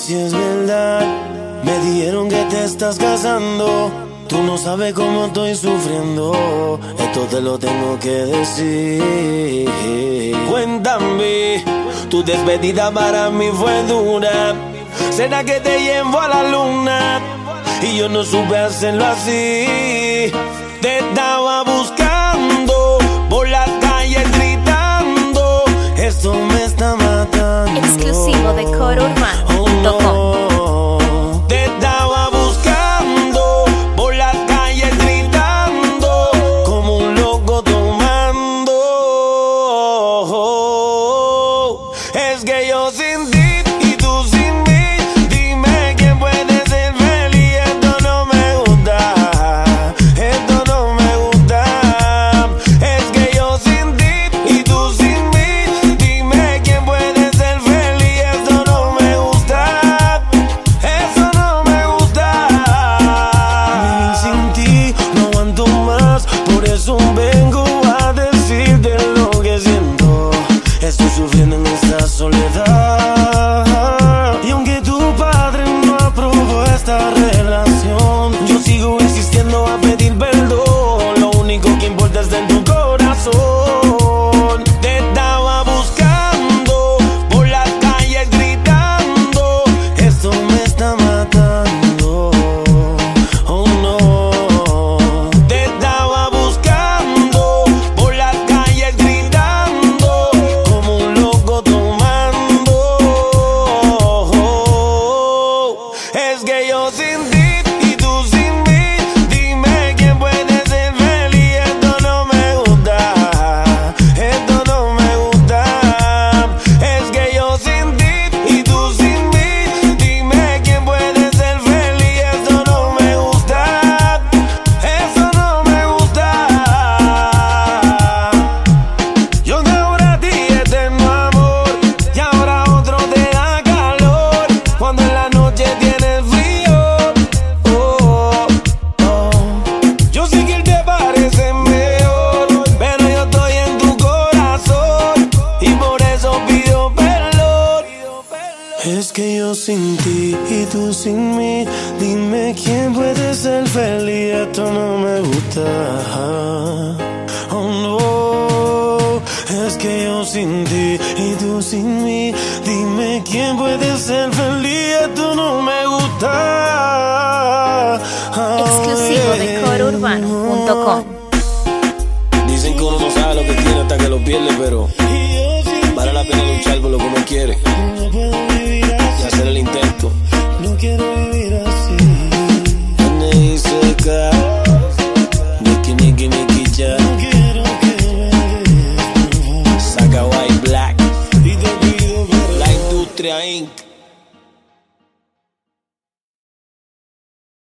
si es verdad. Me dijeron que te estás casando. Tú no sabes cómo estoy sufriendo. Esto te lo tengo que decir. Cuéntame, tu despedida para mí fue dura. ¿Será que te llevo a la luna? Y yo no supe hacerlo así. Te estaba buscando por las calles gritando. Esto me está matando. Exclusivo de CoreUrbano.com. Te estaba buscando por las calles gritando como un loco tomando. Es que yo sin ti y tú sin mí, dime quién puede ser feliz. Esto no me gusta, esto no me gusta. Es que yo sin ti y tú sin mí, dime quién puede ser feliz. Esto no me gusta, eso no me gusta. Vivir sin ti no aguanto más, por eso vengo a decirte lo que siento. Estoy sufriendo en esta soledad. Y aunque tu padre no aprobó esta relación, yo sigo insistiendo a pedir perdón. Lo único que importa es en tu corazón. Te estaba buscando por las calles gritando. Esto me está matando. Oh no. Te estaba buscando por las calles gritando como un loco tomando. Es que yo sin ti y tú sin mí, dime quién puede ser feliz. Esto no me gusta, esto no me gusta. Es que yo sin ti y tú sin mí, dime quién puede ser feliz. Esto no me gusta, eso no me gusta. Yo de ahora a ti eterno amor, y ahora otro te da calor cuando en la noche tienes frío. Oh, oh. Yo sé que él te parece mejor, pero yo estoy en tu corazón y por eso pido perdón. Es que yo sin ti y tú sin mí, dime quién puede ser feliz. Esto no me gusta. Oh no. Es que yo sin ti y tú sin mí, dime quién puede ser feliz. Esto no me gusta. Exclusivo de CoreUrbano.com. Dicen que uno no sabe lo que tiene hasta que lo pierde, pero vale la pena luchar por lo que uno quiere.